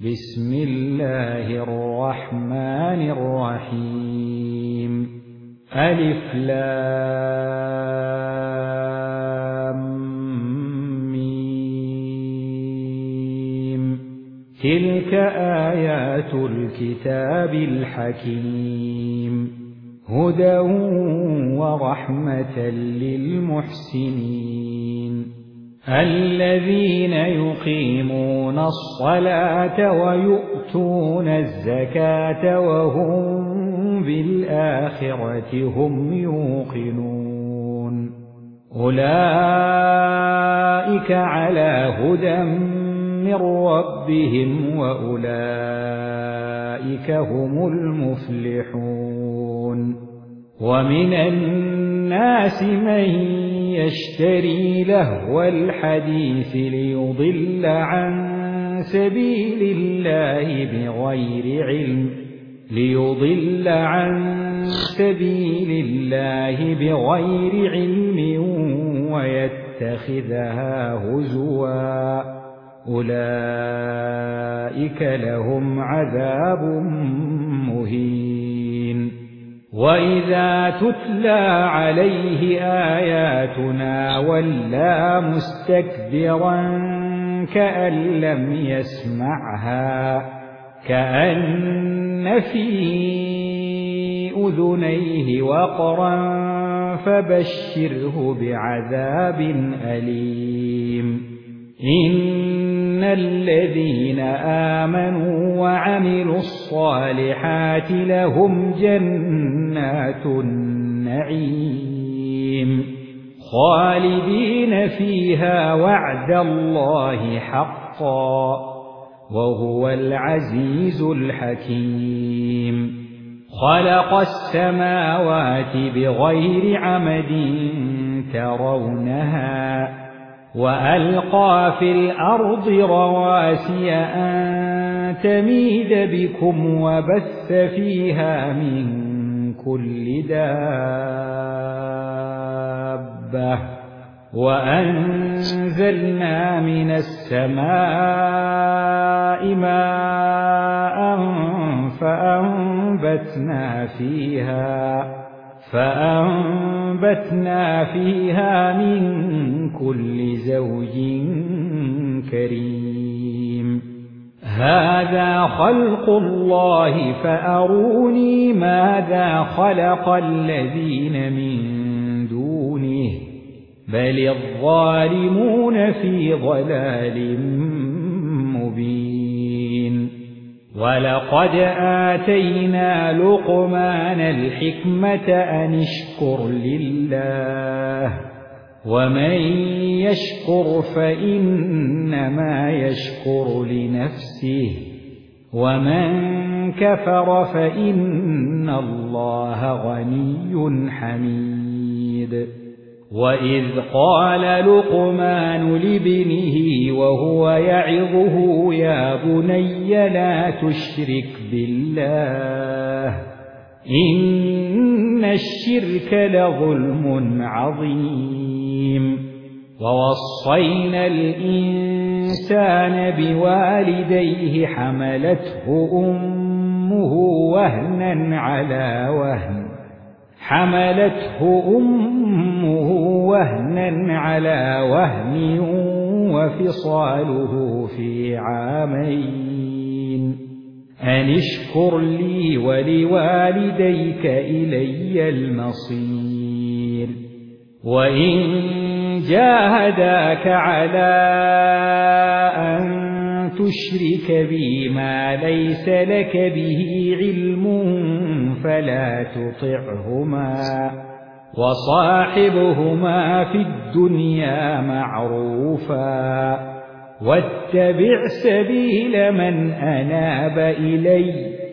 بسم الله الرحمن الرحيم ألف لام ميم تلك آيات الكتاب الحكيم هدى ورحمة للمحسنين الذين يقيمون الصلاة ويؤتون الزكاة وهم بالآخرة هم يوقنون أولئك على هدى من ربهم وأولئك هم المفلحون ومن الناس من يشتري لهو الحديث ليضل عن سبيل الله بغير علم ويتخذها هزوا أولئك لهم عذاب مهين وإذا تتلى عليه آياتنا ولى مستكبرا كأن لم يسمعها كأن في أذنيه وقرا فبشره بعذاب أليم إن الذين آمنوا وعملوا الصالحات لهم جنات النعيم خالدين فيها وعد الله حقا وهو العزيز الحكيم خلق السماوات بغير عمد ترونها وألقى في الأرض رواسي أن تميد بكم وبث فيها من كل دابة وأنزلنا من السماء ماء فأنبتنا فيها من كل زوج كريم هذا خلق الله فأروني ماذا خلق الذين من دونه بل الظالمون في ضلال مبين ولقد آتينا لقمان الحكمة أن اشكر لله ومن يشكر فإنما يشكر لنفسه ومن كفر فإن الله غني حميد وإذ قال لقمان لابنه وهو يعظه يا بني لا تشرك بالله إن الشرك لظلم عظيم ووصينا الإنسان بوالديه حملته أمه وهنا على وهن وفصاله في عامين أن اشكر لي ولوالديك إلي المصير وإن جاهداك على أن تشرك بي ما ليس لك به علم فلا تطعهما وصاحبهما في الدنيا معروفا واتبع سبيل من أناب إلي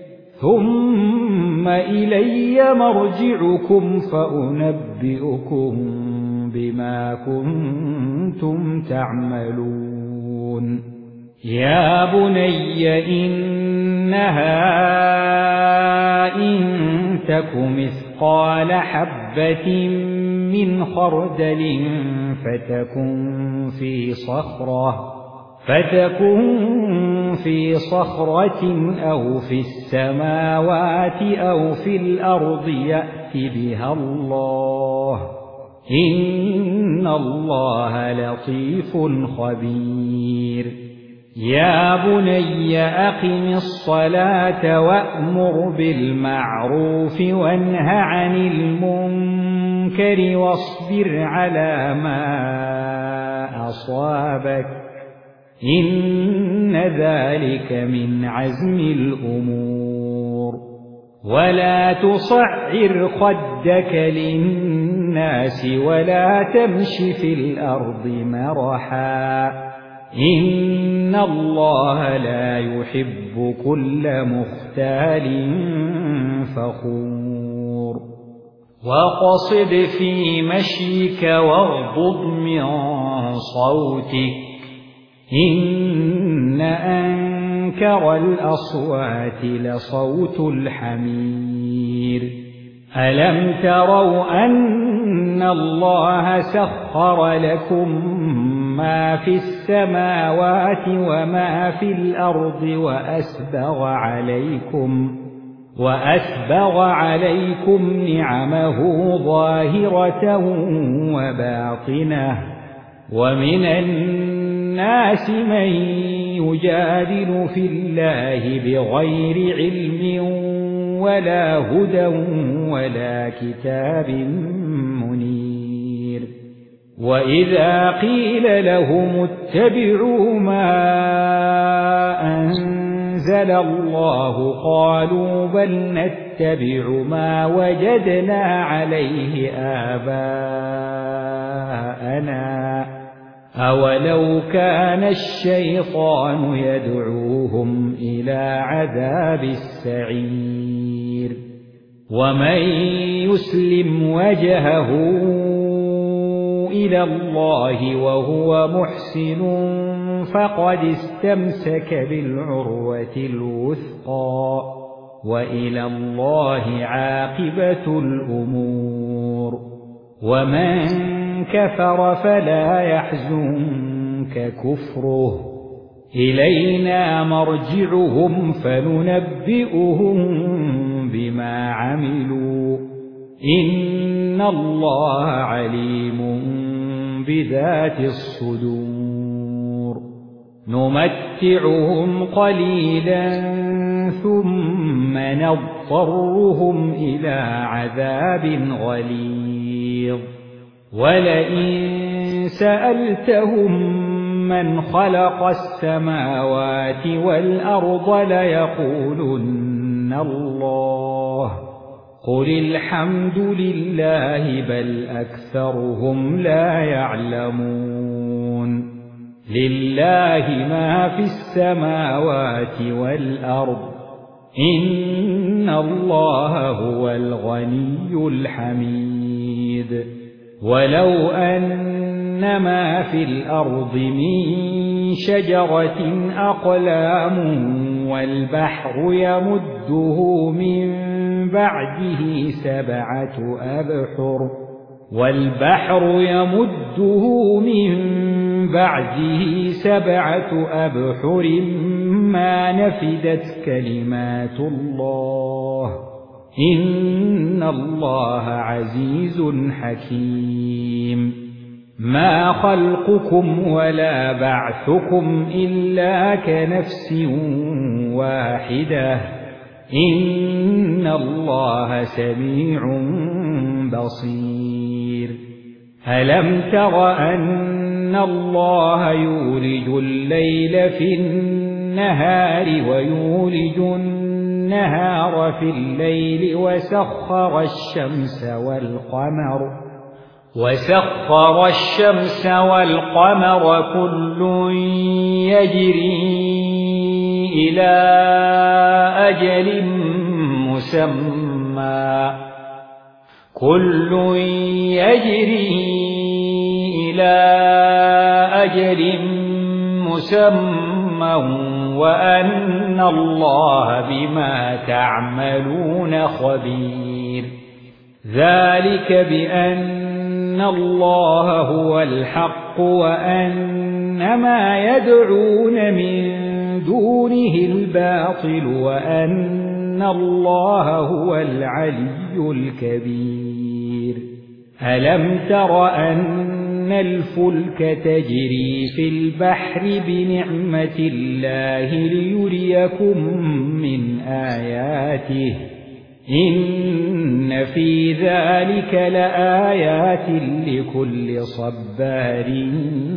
ثم إلي مرجعكم فأنبئكم بما كنتم تعملون يا بني إنها إن تك مثقال حبة من خردل فتكن فتكن في صخرة أو في السماوات أو في الأرض يأت بها الله إن الله لطيف خبير يا بني أقم الصلاة وأمر بالمعروف وانه عن المنكر واصبر على ما أصابك إن ذلك من عزم الأمور ولا تصعر خدك للناس ولا تمش في الأرض مرحا إن الله لا يحب كل مختال فخور وقصد في مشيك واغضض من صوتك إن أنكر الأصوات لصوت الحمير ألم تروا أن الله سخر لكم ما في السماوات وما في الأرض وأسبغ عليكم نعمه ظاهرة وباطنة ومن الناس من يجادل في الله بغير علم ولا هدى ولا كتاب منير وإذا قيل لهم اتبعوا ما أنزل الله قالوا بل نتبع ما وجدنا عليه آباءنا أولو كان الشيطان يدعوهم إلى عذاب السعير ومن يسلم وجهه إلى الله وهو محسن فقد استمسك بالعروة الوثقى وإلى الله عاقبة الأمور ومن كفر فلا يحزنك كفره إلينا مرجعهم فننبئهم بما عملوا إن الله عليم بذات الصدور نمتعهم قليلا ثم نضطرهم إلى عذاب غليظ ولئن سألتهم من خلق السماوات والأرض ليقولن الله قل الحمد لله بل أكثرهم لا يعلمون لله ما في السماوات والأرض إن الله هو الغني الحميد ولو أن ما في الأرض من شجرة أقلام والبحر يمده من بعده سبعة أبحر ما نفدت كلمات الله إن الله عزيز حكيم ما خلقكم ولا بعثكم إلا كنفس واحدة إن الله سميع بصير ألم تر أن الله يولج الليل في النهار ويولج النهار في الليل وسخر الشمس والقمر كل يجري إلى أجل مسمى وأن الله بما تعملون خبير ذلك بأن الله هو الحق وأن ما يدعون من دونه الباطل وأن الله هو العلي الكبير ألم تر أن الفلك تجري في البحر بنعمة الله ليريكم من آياته إن في ذلك لآيات لكل صبار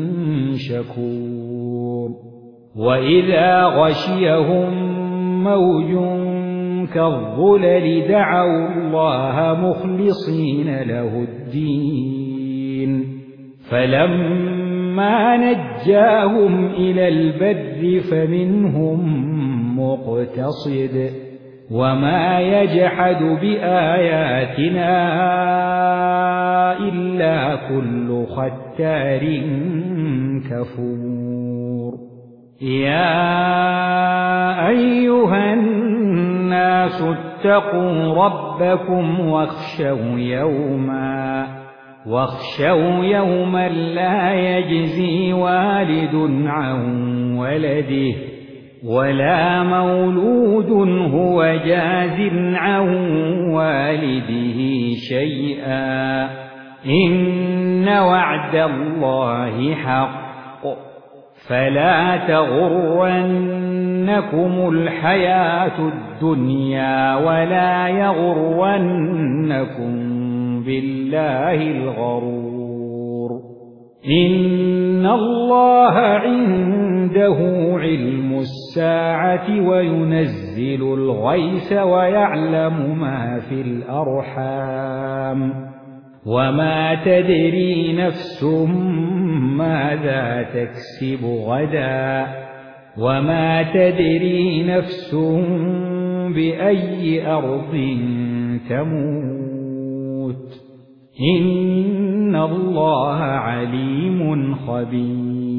شكور وإذا غشيهم موج كالظلل دعوا الله مخلصين له الدين فلما نجاهم إلى البر فمنهم مقتصد وما يجحد بآياتنا إلا كل ختار كفور يا أيها الناس اتقوا ربكم واخشوا يوما لا يجزي والد عن ولده ولا مولود هو جاز عن والده شيئا إن وعد الله حق فلا تغرنكم الحياة الدنيا ولا يغرنكم بالله الغرور إن الله عنده علم الساعة وينزل الغيث ويعلم ما في الأرحام وما تدري نفس ماذا تكسب غدا وما تدري نفس بأي أرض تموت إن الله عليم خبير